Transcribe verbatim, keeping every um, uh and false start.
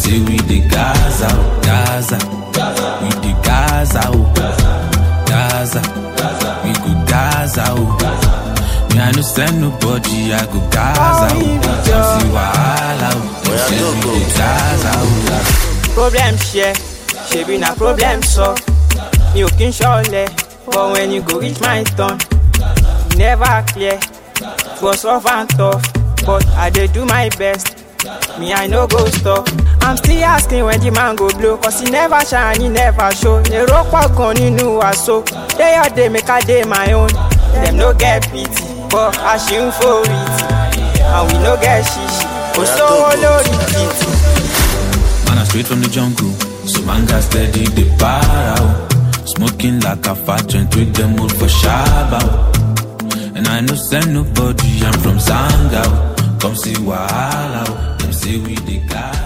say we the Gaza, Gaza, we the Gaza, Gaza, we go Gaza, me I no send nobody, I go Gaza, see wahala, say we the Gaza. Problem share, she be na problem so. You can surely, but when you go reach my turn, never clear. It was rough and tough, but I did do my best. Me, I no go stop. I'm still asking when the man go blow, cause he never shine, he never show. The rock walk on in new so. Day or day make a day my own. Them no get pity, but I shoot for it. And we no get shishi. Oh, so low it. Man, I straight from the jungle, so man got steady the para. Smoking like a fat joint with the mood for Shabba. And I no send nobody, I'm from Zanga. Come see Wahala, them say we the guy.